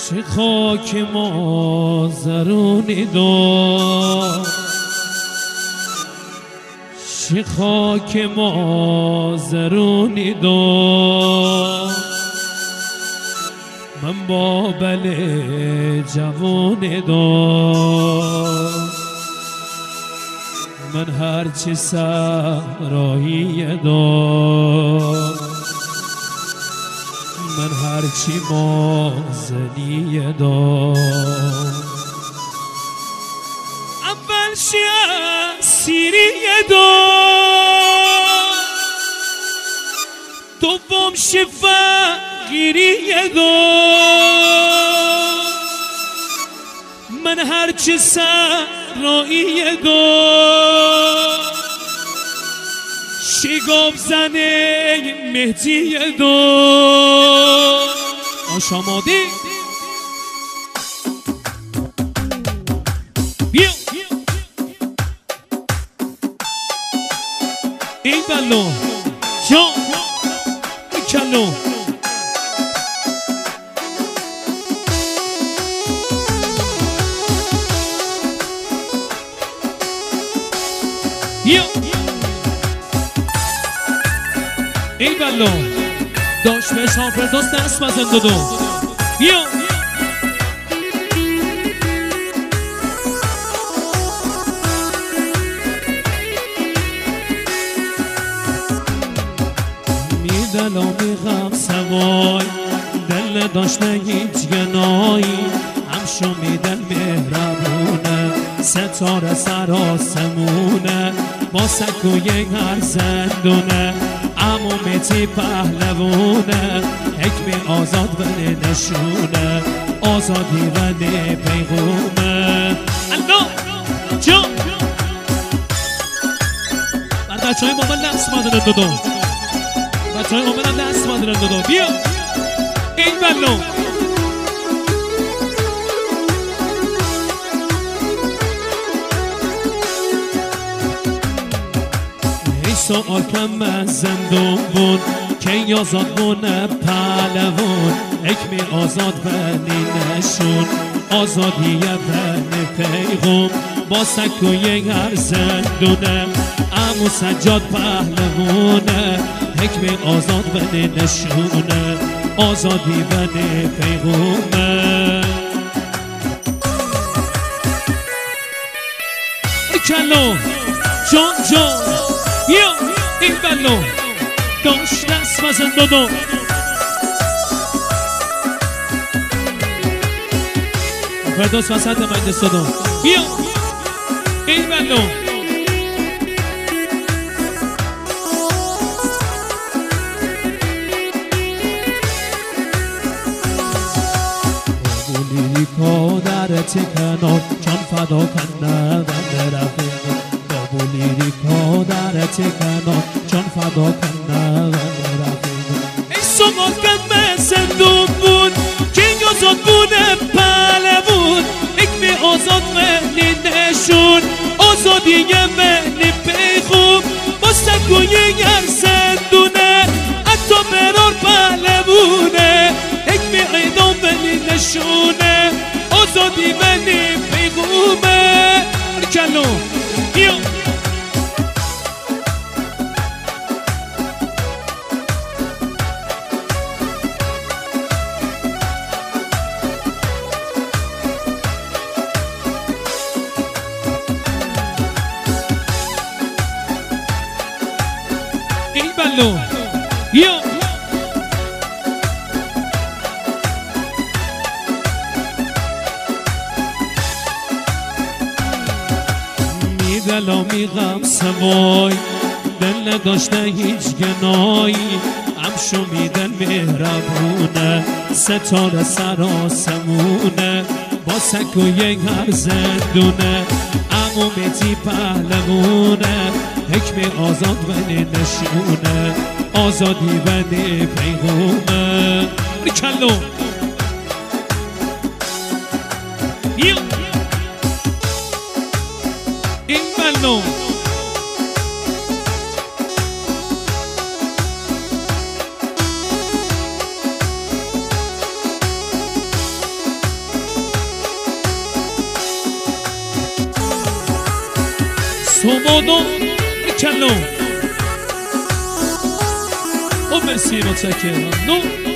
چه خاک مازرونی داد، چه خاک مازرونی داد، من با بله جوانی داد، من هرچی صحرایی داد، من هرچی مازنی داد، اول سیری داد، دوم فقیری داد، من هرچی صحرایی داد، شگاف زنه مهدی داد. آشامادی بیا این بلو جان کلو بیا ای بلو داشت به شام فرداست دست بزن دو بیا میدلا میغم سوای دل داشته هیچ گنایی همشو میدل مهربونه ستاره سراسمونه با سکوی هر زندونه عمومتی پهلوونه حکم آزاد ولی نشونه آزادی ولی پیغومه الله جان بر بچه های مامن دست مادرن دودو بچه های مامن دست مادرن دودو بیا این بلو سوال کم از زندون بود که آزاد بونه پهلوان حکم آزاد ولی نشون آزادی ولی پیغم با سکوی هر زندونه عمو سجاد پهلوانه حکم آزاد ولی نشونه آزادی ولی پیغمه کلو جان جان بیا این بلو داشت دست بزن دودو فرداست وسط مجلس دودو بیا این بلو بابولی که در تکنار چون فدا کنه و رفیق بولیری که در تکنار چون فدا کنه و رفیق ای سوال کم زندون بود که آزاد بونه پهلوان حکم آزاد ولی نشون آزادی ولی پیغم با سکوی هر زندونه حتی برار پهلوونه حکم اعدام ولی نشونه آزادی ولی پیغمه کلو بیا این بلو بیا میدلا میغم سوای دل نداشته هیچ گنایی همشو میدل مهربونه ستاره سراسمونه با سکوی هر زندونه عمومتی پهلوونه حکم آزاد ولی نشونه آزادی ولی پیغمه کلو بیا این بلو تومونو کلو او مرسی متشکرم نو